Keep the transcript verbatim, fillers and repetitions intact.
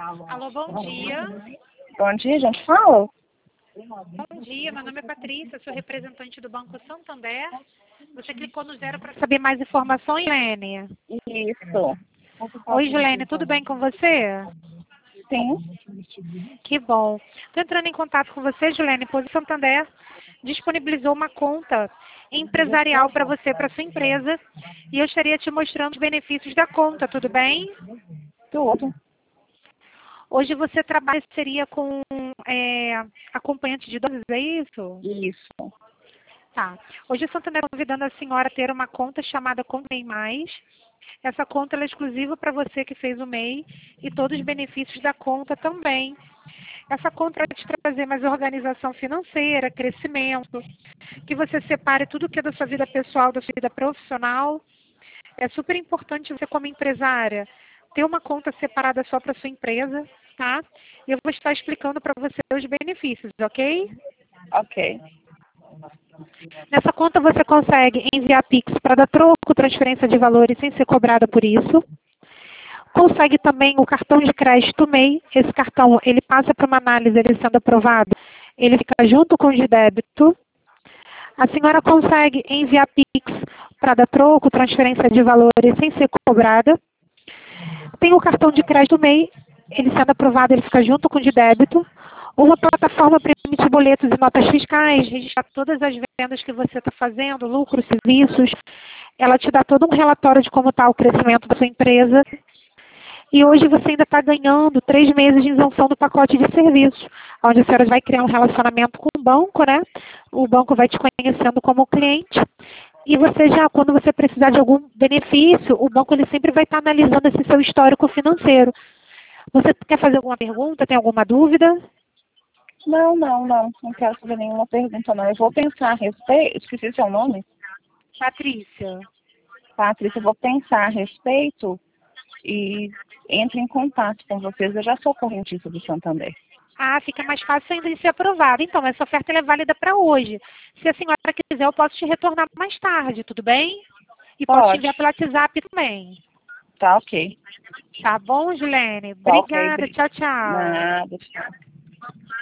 Alô, bom dia. Bom dia, gente. Fala. Bom dia, meu nome é Patrícia, sou representante do Banco Santander. Você clicou no zero para saber mais informações, Gilene? Isso. Oi, Gilene, tudo bem com você? Sim. Que bom. Estou entrando em contato com você, Gilene, pois o Santander disponibilizou uma conta empresarial para você, para sua empresa, e eu estaria te mostrando os benefícios da conta, tudo bem? Tudo. Hoje você trabalha, seria com é, acompanhante de idosos, é isso? Isso. Tá. Hoje o Santander está convidando a senhora a ter uma conta chamada Conta M E I Mais. Essa conta ela é exclusiva para você que fez o M E I e todos os benefícios da conta também. Essa conta vai te trazer mais organização financeira, crescimento, que você separe tudo que é da sua vida pessoal, da sua vida profissional. É super importante você, como empresária, ter uma conta separada só para sua empresa, tá? E eu vou estar explicando para você os benefícios, ok? Ok. Nessa conta você consegue enviar Pix para dar troco, transferência de valores sem ser cobrada por isso. Consegue também o cartão de crédito M E I. Esse cartão, ele passa para uma análise, ele sendo aprovado, ele fica junto com o de débito. A senhora consegue enviar Pix para dar troco, transferência de valores sem ser cobrada. Tem o cartão de crédito M E I, ele sendo aprovado, ele fica junto com o de débito. Uma plataforma para emitir boletos e notas fiscais, registrar todas as vendas que você está fazendo, lucros, serviços. Ela te dá todo um relatório de como está o crescimento da sua empresa. E hoje você ainda está ganhando três meses de isenção do pacote de serviços, onde a senhora vai criar um relacionamento com o banco, né? O banco vai te conhecendo como cliente. E você já, quando você precisar de algum benefício, o banco ele sempre vai estar analisando esse seu histórico financeiro. Você quer fazer alguma pergunta? Tem alguma dúvida? Não, não, não. Não quero fazer nenhuma pergunta, não. Eu vou pensar a respeito. Esqueci seu nome. Patrícia. Patrícia, eu vou pensar a respeito e entre em contato com vocês. Eu já sou correntista do Santander. Ah, fica mais fácil ainda de ser aprovada. Então, essa oferta ela é válida para hoje. Se a senhora quiser, eu posso te retornar mais tarde, tudo bem? E posso te Pode. enviar pelo WhatsApp também. Tá ok. Tá bom, Gilene? Tá ok. Obrigada. Tchau, tchau. Nada. Tchau.